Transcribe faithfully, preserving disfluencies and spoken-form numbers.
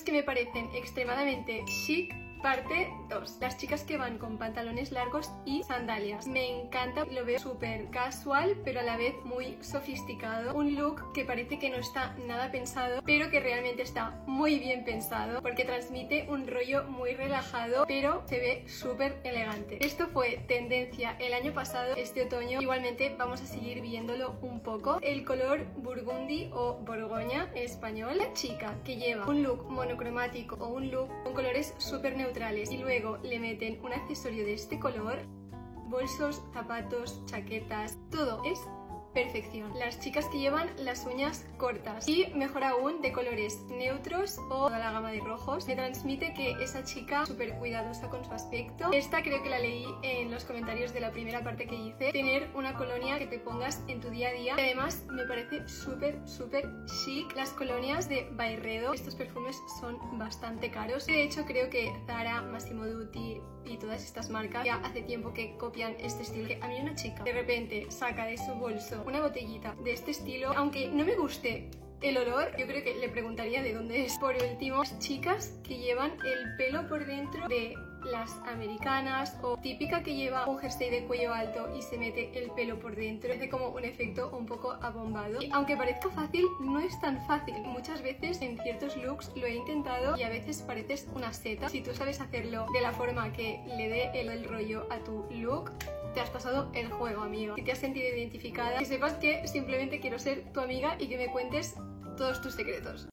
que me parecen extremadamente chic. Parte dos. Las chicas que van con pantalones largos y sandalias. Me encanta, lo veo súper casual, pero a la vez muy sofisticado. Un look que parece que no está nada pensado, pero que realmente está muy bien pensado, porque transmite un rollo muy relajado, pero se ve súper elegante. Esto fue tendencia el año pasado, este otoño. Igualmente vamos a seguir viéndolo un poco. El color burgundy o borgoña en español. La chica que lleva un look monocromático o un look con colores súper neutrales y luego le meten un accesorio de este color, bolsos, zapatos, chaquetas, todo es perfección. Las chicas que llevan las uñas cortas y mejor aún de colores neutros o toda la gama de rojos, me transmite que esa chica súper cuidadosa con su aspecto. Esta creo que la leí en los comentarios de la primera parte que hice, tener una colonia que te pongas en tu día a día, y además me parece súper súper chic. Las colonias de Byredo, estos perfumes son bastante caros, de hecho creo que Zara, Massimo Dutti y todas estas marcas ya hace tiempo que copian este estilo. A mí una chica de repente saca de su bolso una botellita de este estilo, aunque no me guste el olor, yo creo que le preguntaría de dónde es. Por último, chicas que llevan el pelo por dentro de las americanas, o típica que lleva un jersey de cuello alto y se mete el pelo por dentro, hace como un efecto un poco abombado. Y aunque parezca fácil, no es tan fácil. Muchas veces en ciertos looks lo he intentado y a veces pareces una seta. Si tú sabes hacerlo de la forma que le dé el, el rollo a tu look, te has pasado el juego, amiga. Si te has sentido identificada, que sepas que simplemente quiero ser tu amiga y que me cuentes todos tus secretos.